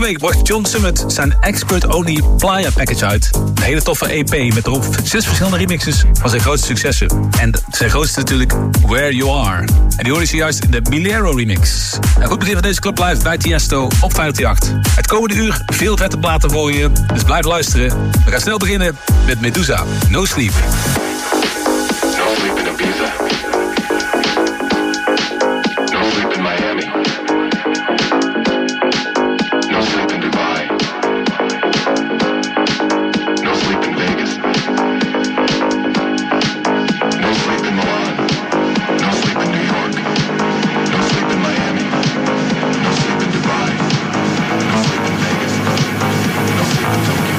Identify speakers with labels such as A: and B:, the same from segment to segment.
A: week bracht John Summit zijn Expert Only Playa Package uit. Een hele toffe EP met erop 6 verschillende remixes van zijn grootste successen. En zijn grootste natuurlijk Where You Are. En die hoorde je juist in de Milero remix. Een goed begin van deze Club Live bij Tiesto op 538. Het komende uur veel vette platen voor je, dus blijf luisteren. We gaan snel beginnen met Medusa, No Sleep.
B: No sleep in Ibiza. No sleep in Miami. No sleep in Dubai. No sleep in Vegas. No sleep in Milan. No sleep in New York. No sleep in Miami. No sleep in Dubai. No sleep in Vegas. No sleep in Tokyo.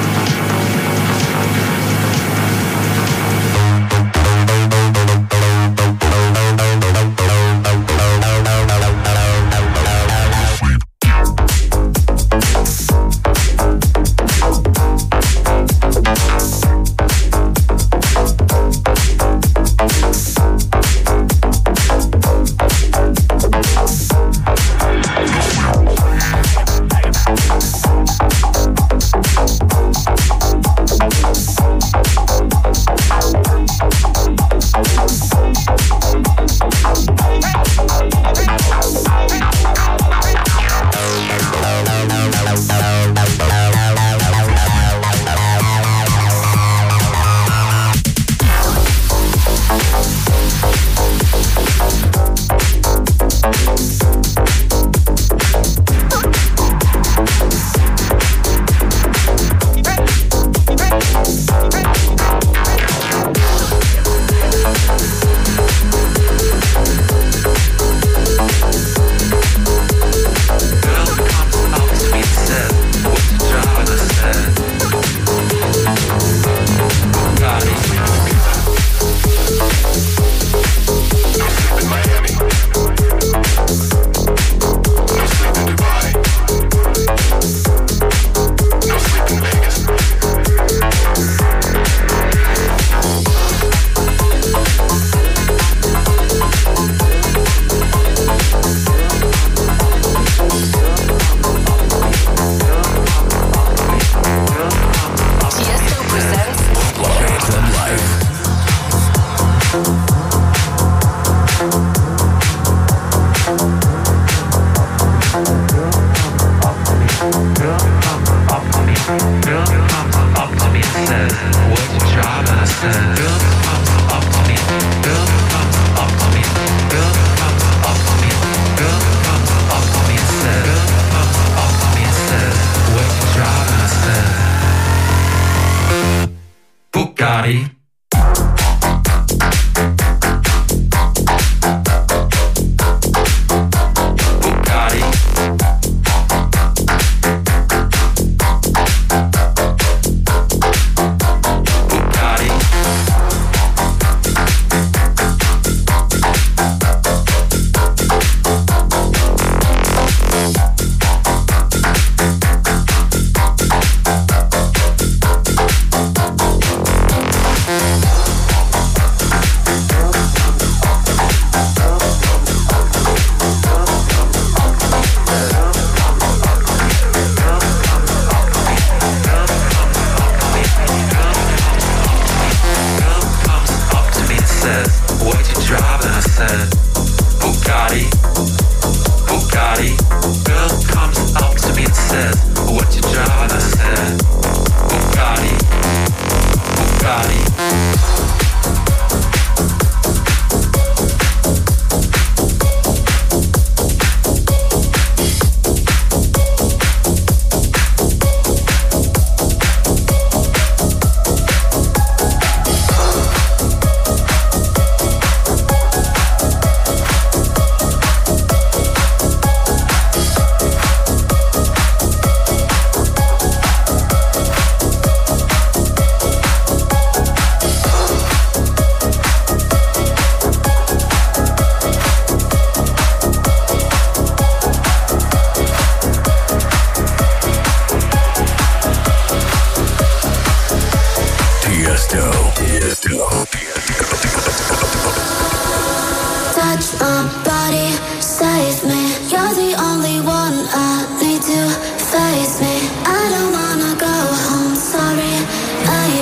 C: Touch my body, save me. You're the only one I need to face me.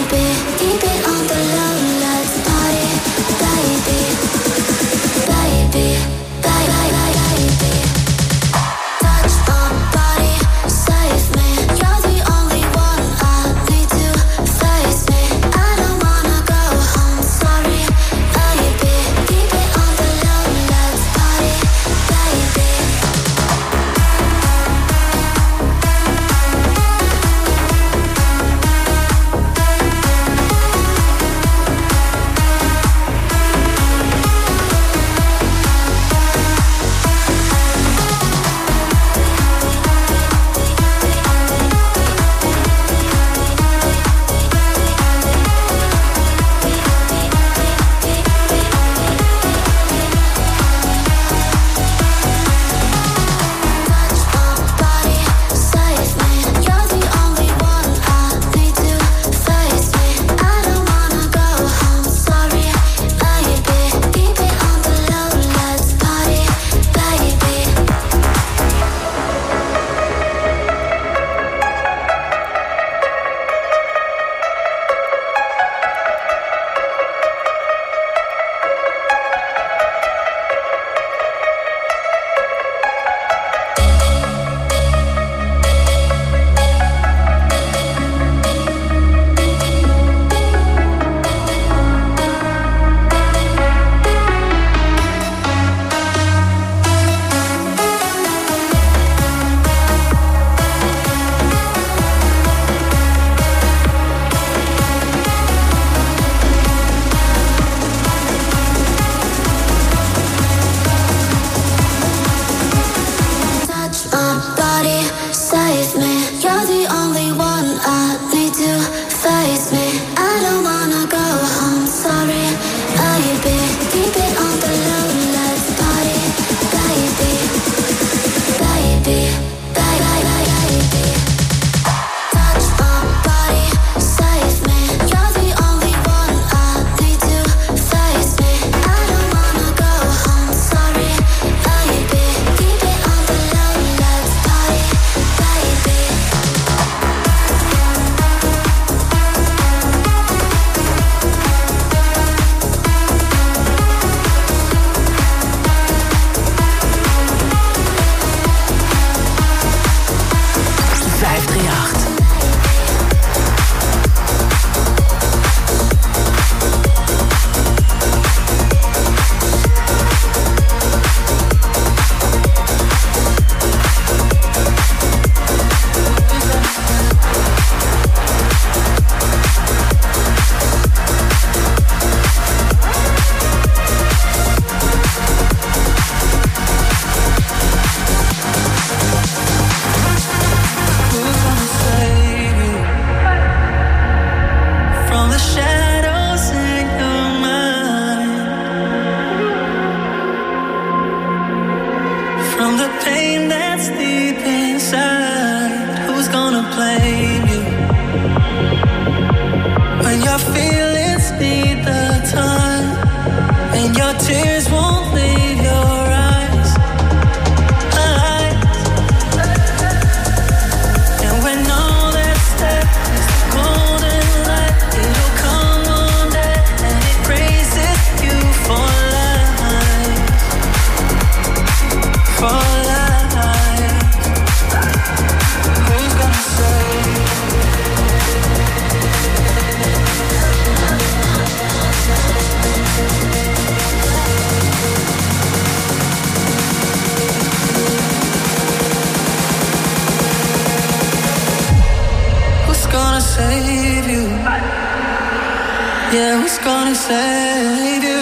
C: Yeah, who's gonna save you?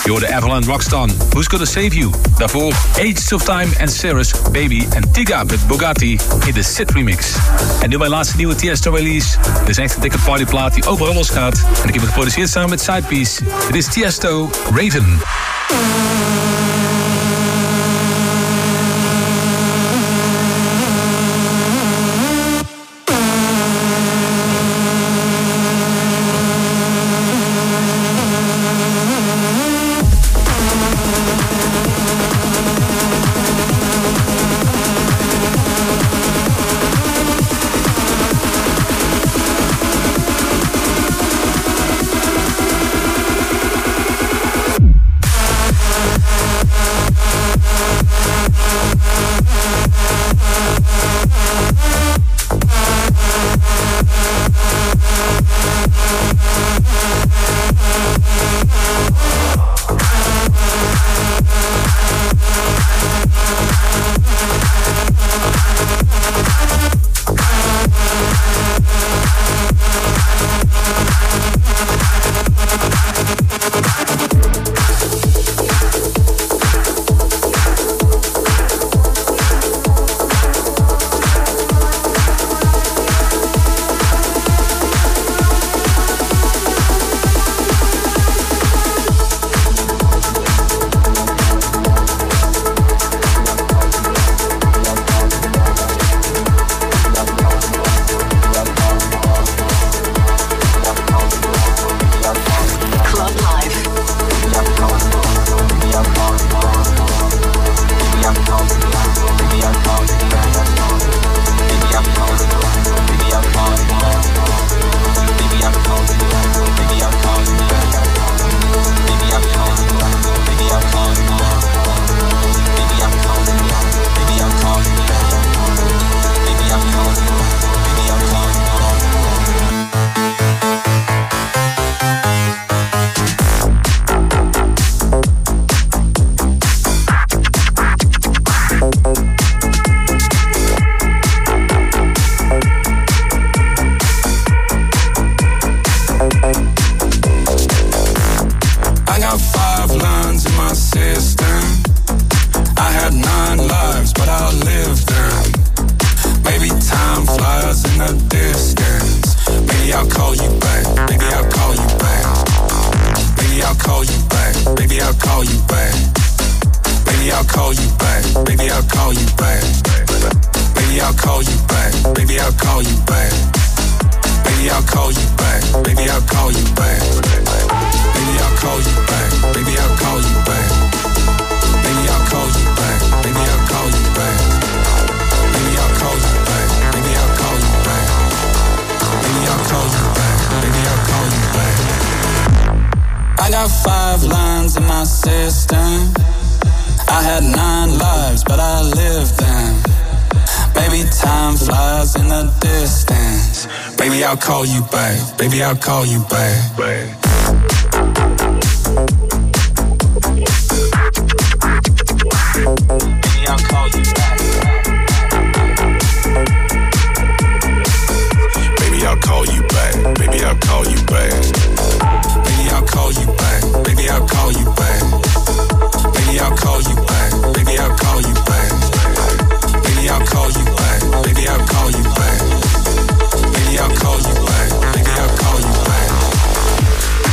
A: Je hoorde Avalon Rockstar, Who's Gonna Save You? Daarvoor Ages of Time en Cirrus, Baby en Tiga met Bugatti in de Sid remix. En nu mijn laatste nieuwe Tiesto release. Dit is echt een dikke partyplaat die overal losgaat. En ik heb het geproduceerd samen met Sidepiece. Dit is Tiesto, Raven.
D: I'll call you back. Baby, I'll call you back. Baby, I'll call you back. Baby, I'll call you back. Baby, I'll call you back. Baby, I'll call you back. Baby, I'll call you back. Baby, I'll call you back. Baby, I'll call you back. Baby, I'll call you back. Baby, I'll call you back. Baby, I'll call you back. Baby, I'll call you back.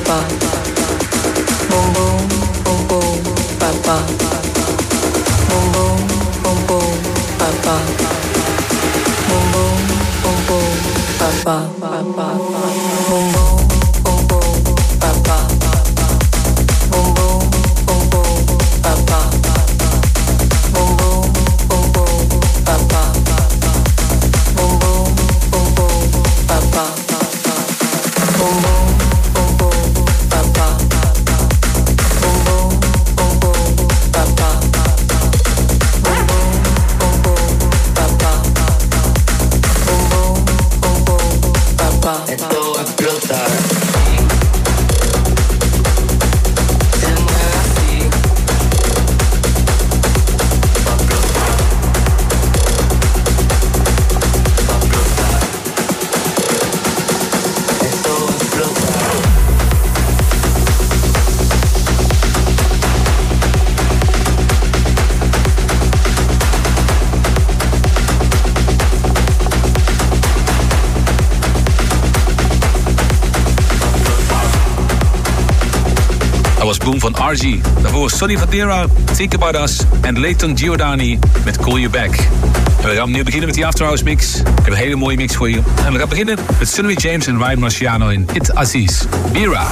A: Boom van RG. Daarvoor Sonny Fodera, Think About Us en Leighton Giordani met Call You Back. En we gaan nu beginnen met die After Hours mix. Ik heb een hele mooie mix voor je. En we gaan beginnen met Sunny James en Ryan Marciano in It Aziz. Bira.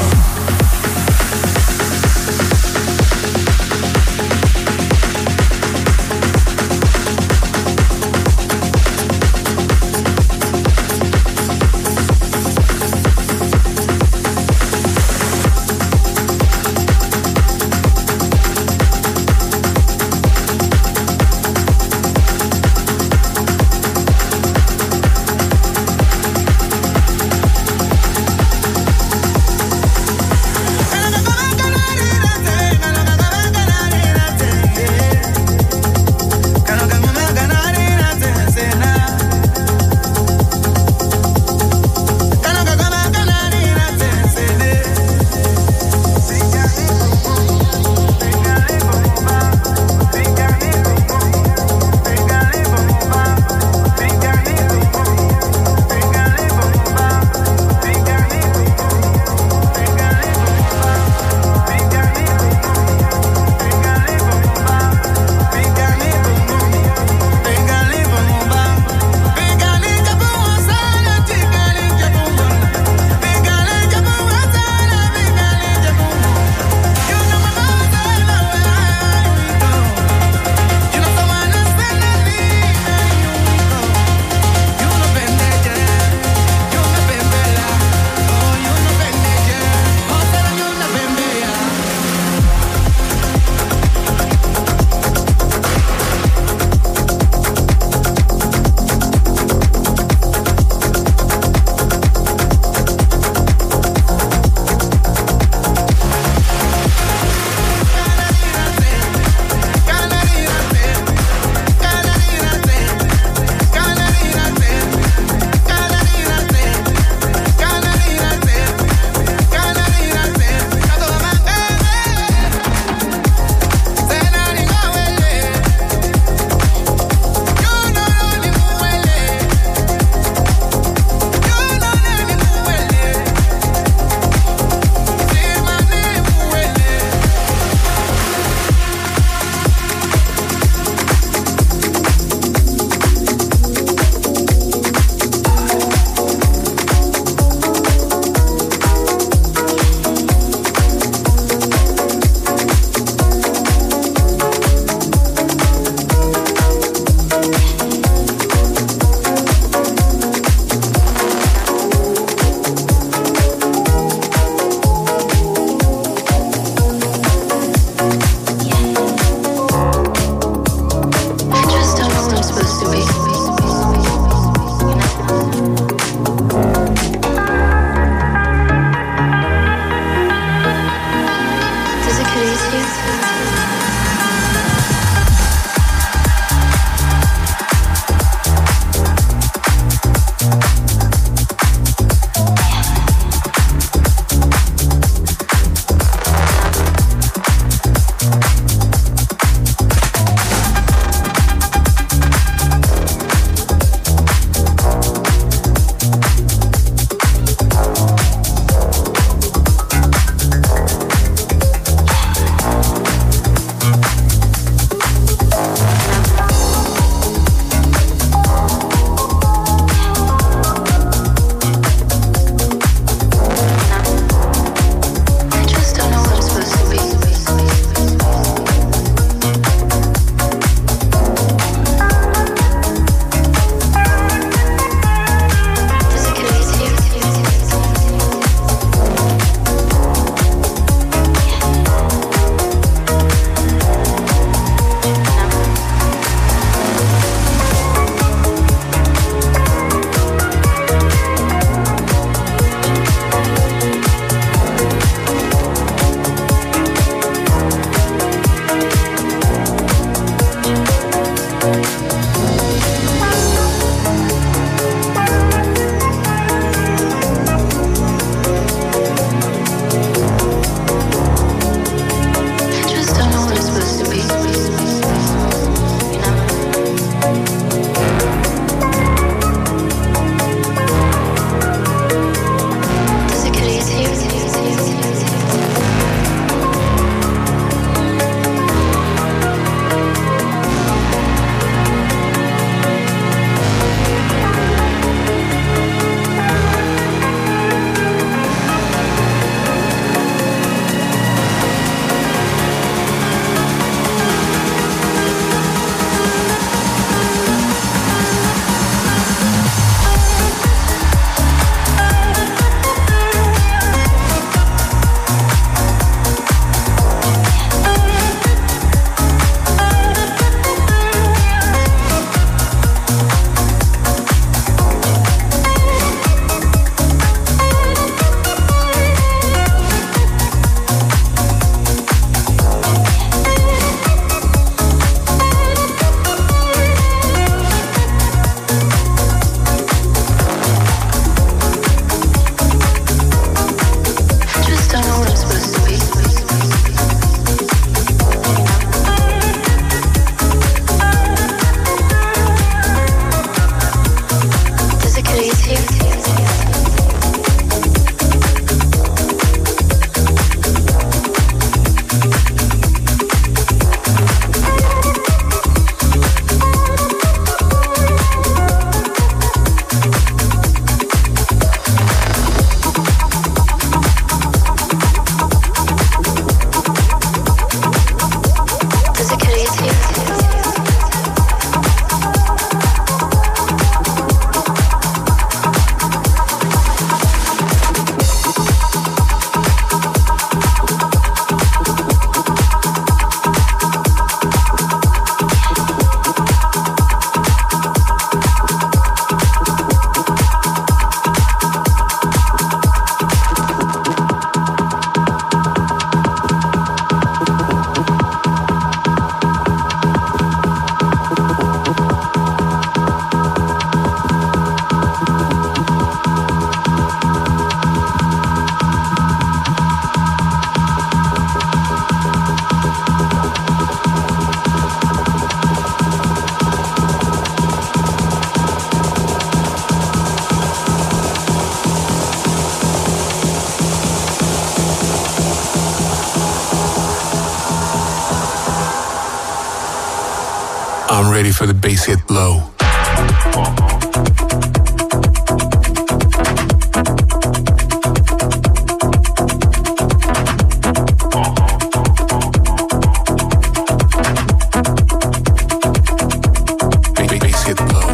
D: I'm ready for the bass hit low. Bass hit low.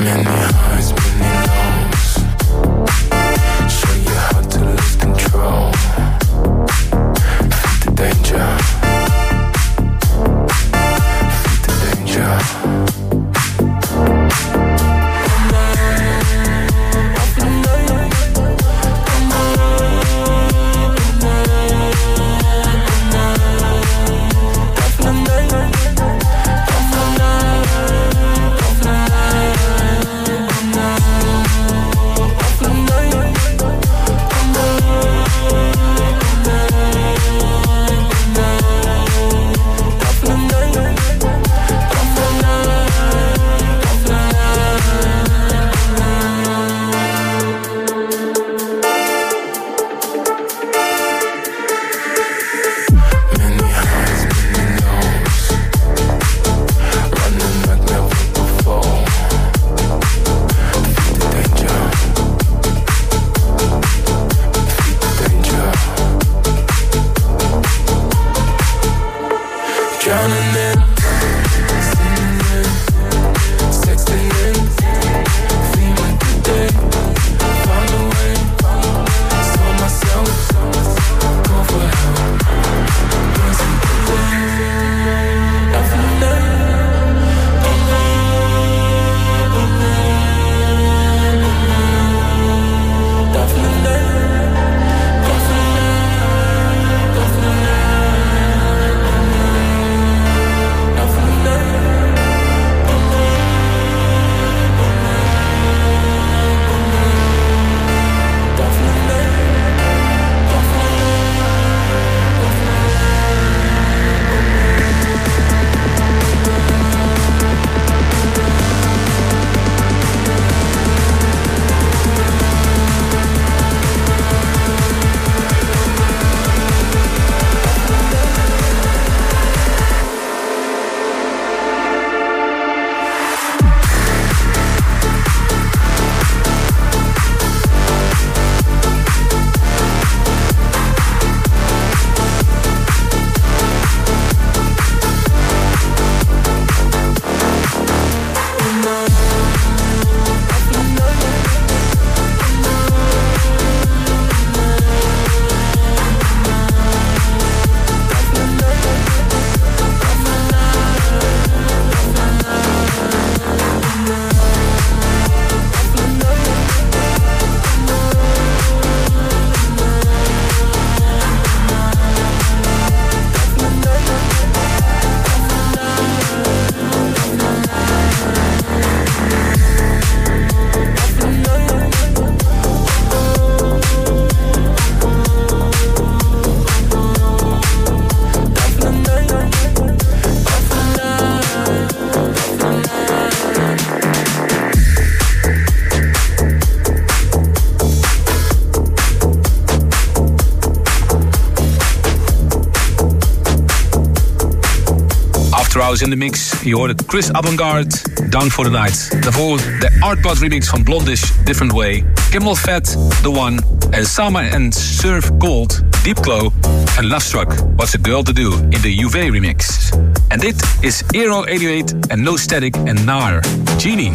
A: House in de mix. Je hoorde Chris Avantgarde, Down for the Night. Daarvoor de Artbot remix van Blondish, Different Way. Camel Fat, The One. En Sama and Surf Gold, Deep Glow. En Love Struck, What's a Girl to Do in de UV remix. En dit is Aero 88 en No Static en Nar. Genie.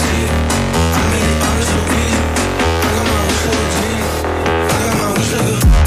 E: Sugar.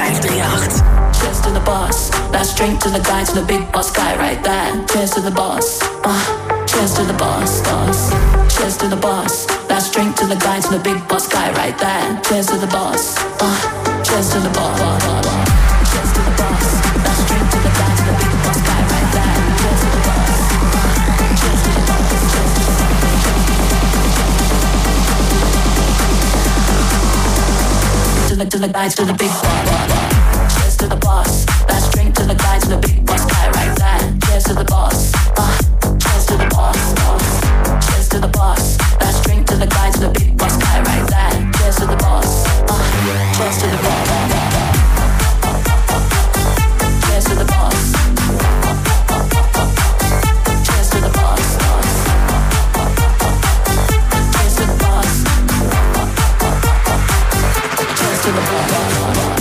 E: 538.
C: Cheers to the boss. Last drink to the guy, to the big boss guy right there. Cheers to the boss. Cheers to the boss. Cheers to the boss. Last drink to the guy, to the big boss guy right there. Cheers to the boss. Cheers to the boss. Cheers to the boss. Last drink to the guy, to the big boss guy right there. Cheers to the boss. Cheers to the boss. Cheers to the boss. To the guy, to the big boss. Cheers to the boss. Last drink to the guy, to the big boss guy right there. Cheers to the boss. Cheers to the boss. Cheers to the boss. Last drink to the guy, to the big boss guy right there. Cheers to the boss. Cheers to the boss. Cheers to the boss. Cheers to the boss. Cheers to the boss. Cheers to the boss.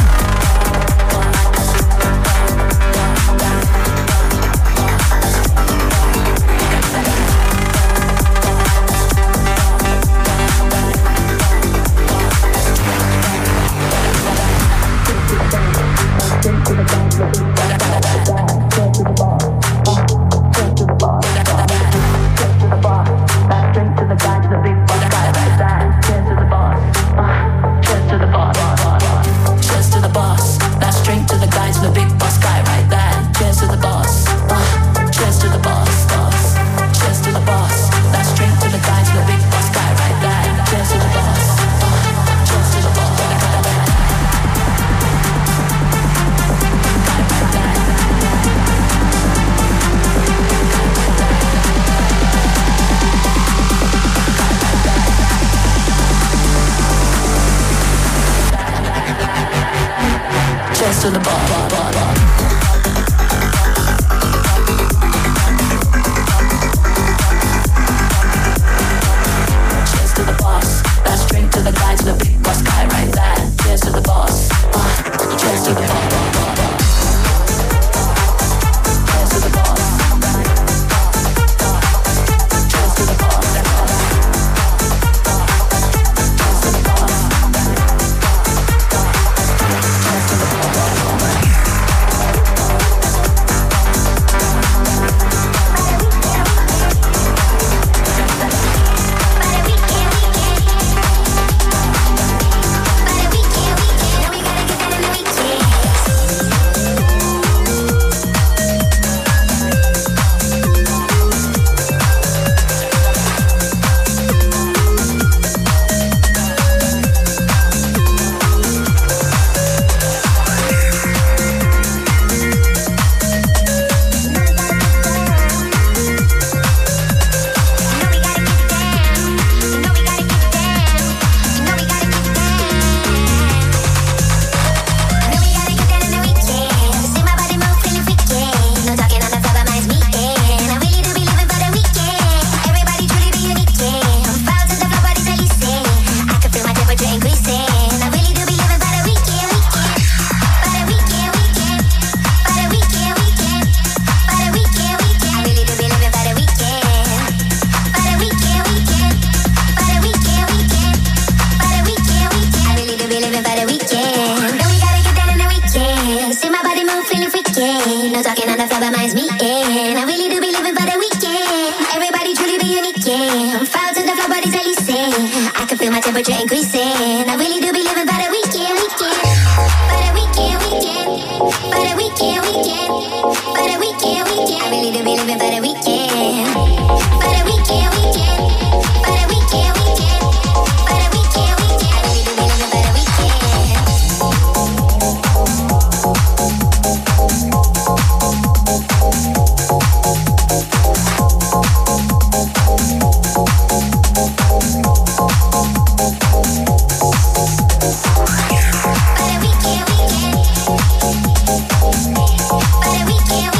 C: To the bar. Cheers to the boss. Last drink to the guy, to the big boss guy right there. Cheers to the boss. Cheers to the boss. Cheers to the boss. Cheers to the boss. Cheers to the boss. Cheers to the boss.
F: But we can't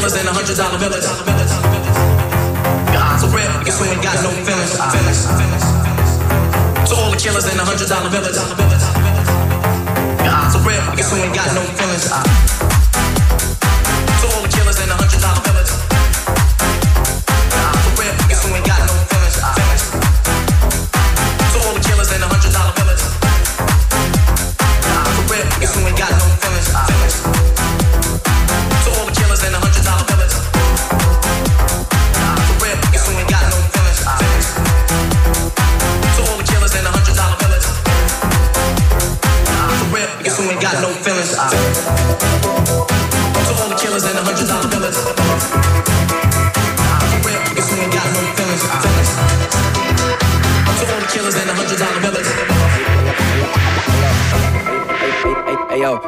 E: killers and $100 billers. Your eyes are red, guess we ain't got no feelings. To all the killers and $100 billers. Your eyes are red, guess we ain't got no feelings. To all the killers and $100 billers. Your eyes are red, guess we ain't got no feelings. To all the killers and $100 billers. Your eyes are red, guess we ain't got no feelings. To all the killers and $100 billers. Your eyes are red, guess we ain't got no feelings. To all the killers and $100 billers. Your eyes are red, guess we ain't got no feelings. To all the killers and $100 billers. Your eyes are red, guess we ain't got no feelings. To all the killers and $100 billers.
F: Hey, yo.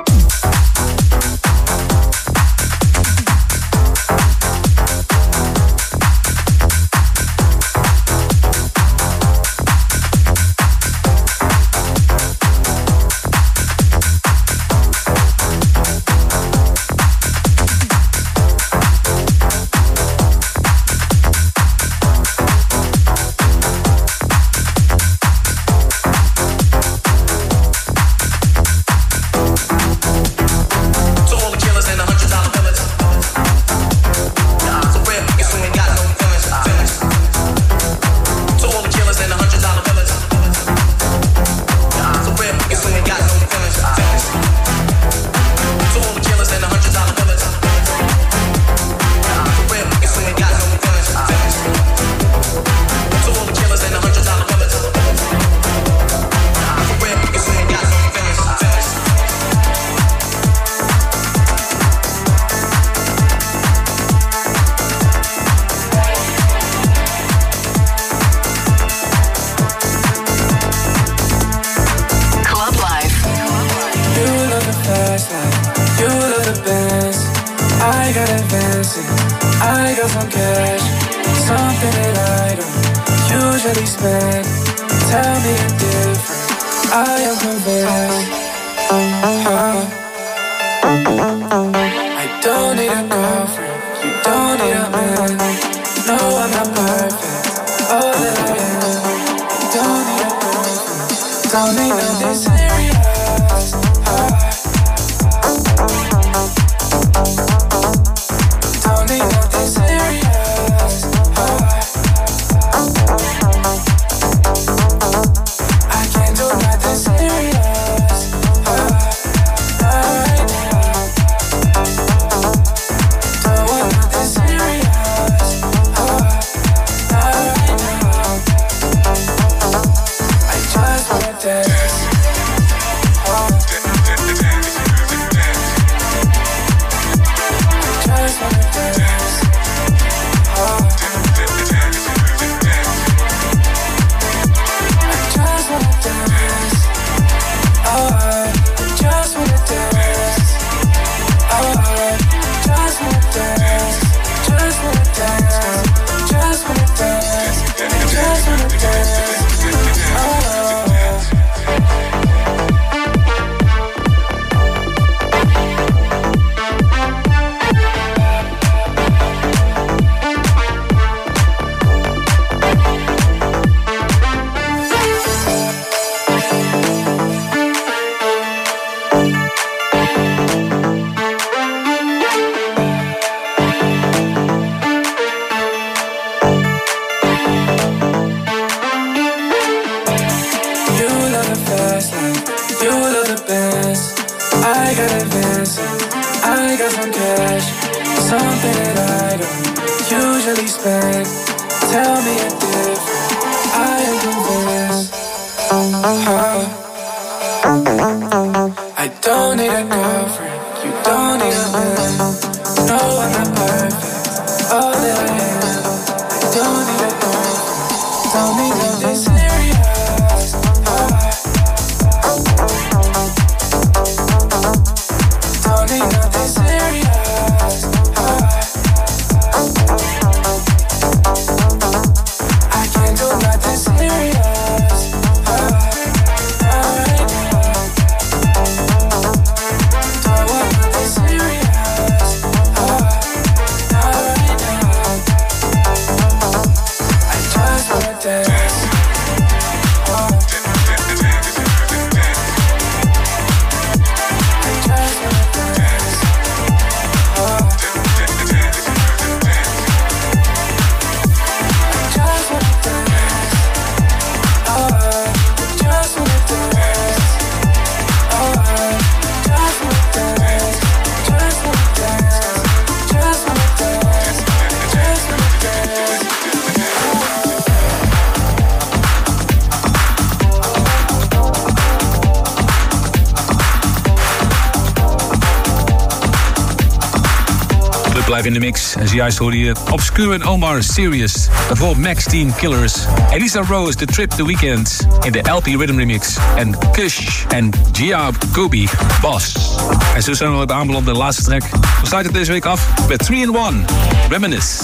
A: Live in de mix. En zojuist hoorde je Obscure en Omar Serious. Daarvoor Max Teen Killers. Elisa Rose, The Trip The Weekend. In de LP Rhythm Remix. En Kush en Gia Gobi, Boss. En zo zijn we bij aanbeland bij de laatste track. We sluiten deze week af met 3-in-1. Reminisce.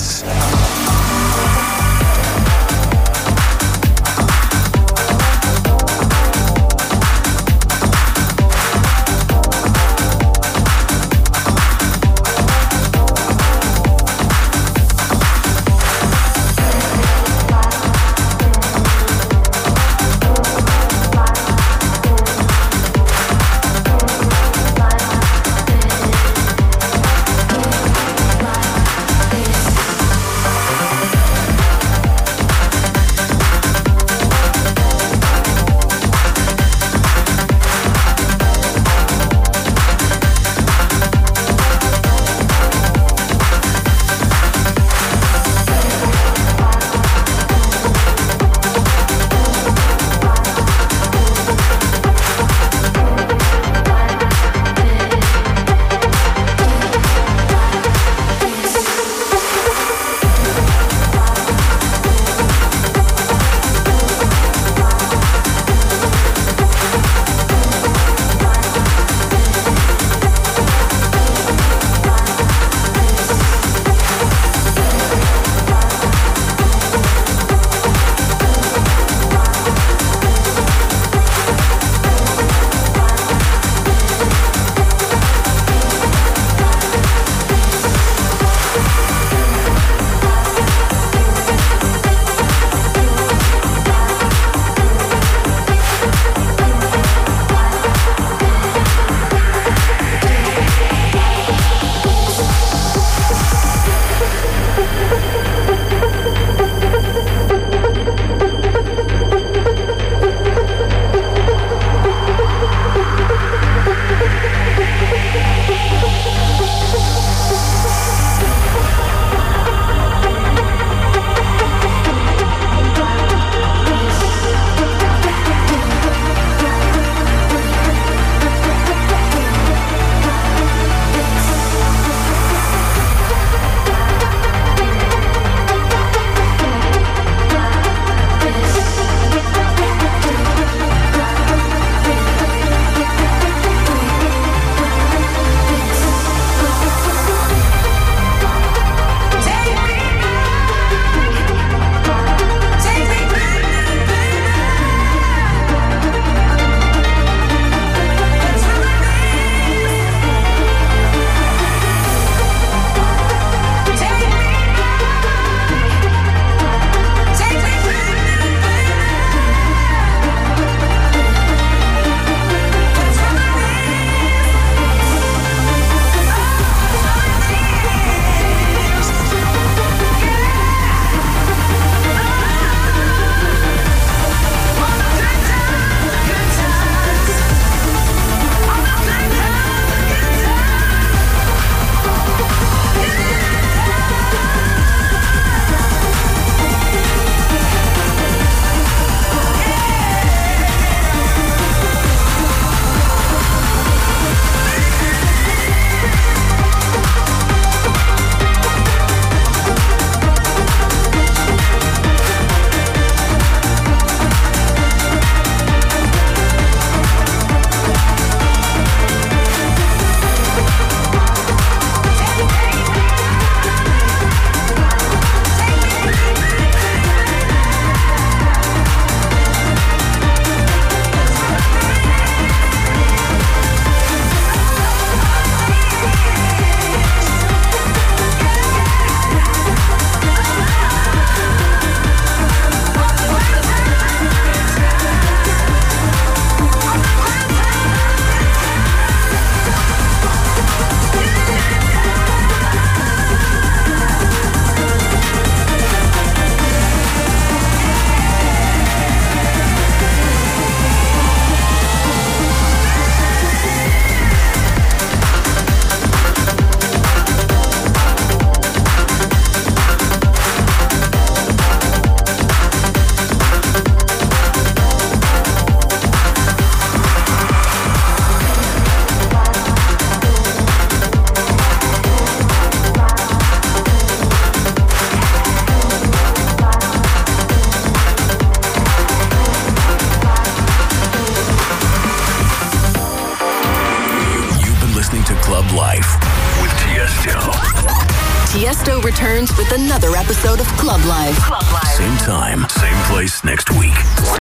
G: Tiesto returns with another episode of Club Live.
H: Same time, same place next week.